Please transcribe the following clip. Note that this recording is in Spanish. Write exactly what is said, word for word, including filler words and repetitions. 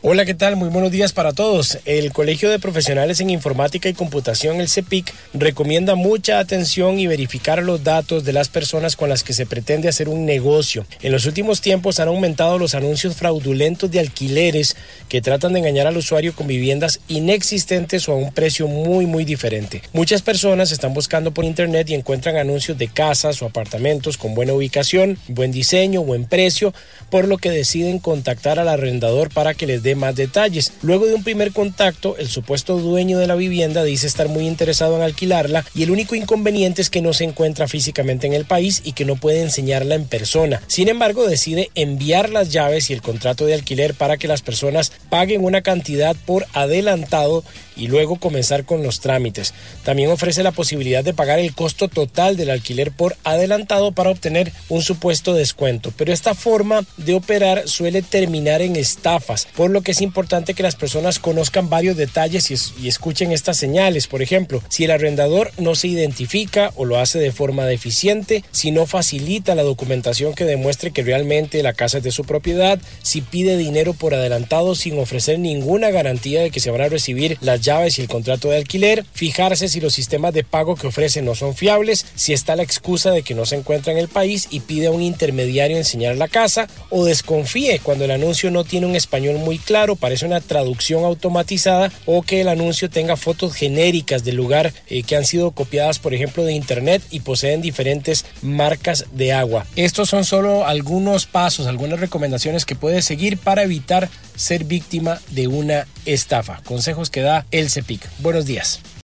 Hola, ¿qué tal? Muy buenos días para todos. El Colegio de Profesionales en Informática y Computación, el CEPIC, recomienda mucha atención y verificar los datos de las personas con las que se pretende hacer un negocio. En los últimos tiempos han aumentado los anuncios fraudulentos de alquileres que tratan de engañar al usuario con viviendas inexistentes o a un precio muy, muy diferente. Muchas personas están buscando por internet y encuentran anuncios de casas o apartamentos con buena ubicación, buen diseño, buen precio, por lo que deciden contactar al arrendador para que les dé más detalles. Luego de un primer contacto, el supuesto dueño de la vivienda dice estar muy interesado en alquilarla y el único inconveniente es que no se encuentra físicamente en el país y que no puede enseñarla en persona. Sin embargo, decide enviar las llaves y el contrato de alquiler para que las personas paguen una cantidad por adelantado y luego comenzar con los trámites. También ofrece la posibilidad de pagar el costo total del alquiler por adelantado para obtener un supuesto descuento, pero esta forma de operar suele terminar en estafas, por lo que es importante que las personas conozcan varios detalles y, es, y escuchen estas señales. Por ejemplo, si el arrendador no se identifica o lo hace de forma deficiente, si no facilita la documentación que demuestre que realmente la casa es de su propiedad, si pide dinero por adelantado sin ofrecer ninguna garantía de que se van a recibir las llaves y el contrato de alquiler, fijarse si los sistemas de pago que ofrece no son fiables, si está la excusa de que no se encuentra en el país y pide a un intermediario enseñar la casa, o desconfíe cuando el anuncio no tiene un español muy claro, parece una traducción automatizada, o que el anuncio tenga fotos genéricas del lugar eh, que han sido copiadas, por ejemplo, de internet y poseen diferentes marcas de agua. Estos son solo algunos pasos, algunas recomendaciones que puedes seguir para evitar ser víctima de una estafa. Consejos que da el CEPIC. Buenos días.